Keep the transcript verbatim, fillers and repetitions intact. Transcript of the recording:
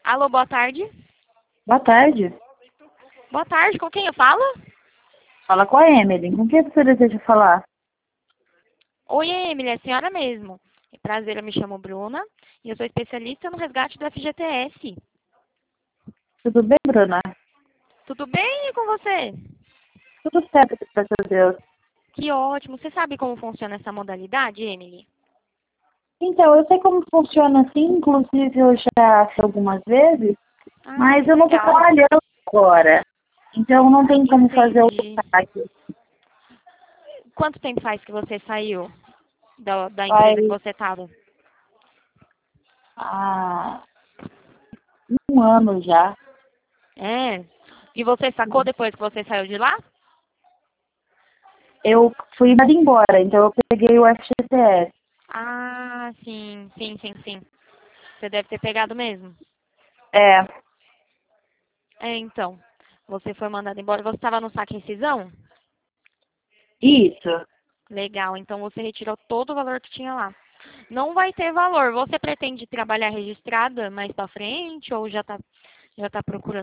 Alô, boa tarde. Boa tarde. Boa tarde, com quem eu falo? Fala com a Emily. Com quem você deseja falar? Oi, Emily, é a senhora mesmo. É prazer, eu me chamo Bruna e eu sou especialista no resgate do F G T S. Tudo bem, Bruna? Tudo bem e com você? Tudo certo, graças a Deus. Que ótimo. Você sabe como funciona essa modalidade, Emily? Então, eu sei como funciona assim, inclusive eu já fiz algumas vezes, Ah, mas que eu não estou legal. trabalhando agora. Então, não tem como fazer o Entendi. saque. Quanto tempo faz que você saiu da, da Faz empresa que você estava? ah, um ano já. É. E você sacou depois que você saiu de lá? Eu fui mandada embora, então eu peguei o F G T S. Ah, sim, sim, sim, sim. Você deve ter pegado mesmo. É, É, então. Você foi mandado embora. Você estava no saque rescisão? isso. Legal. Então você retirou todo o valor que tinha lá. Não vai ter valor. Você pretende trabalhar registrada mais pra frente ou já tá, já tá procurando?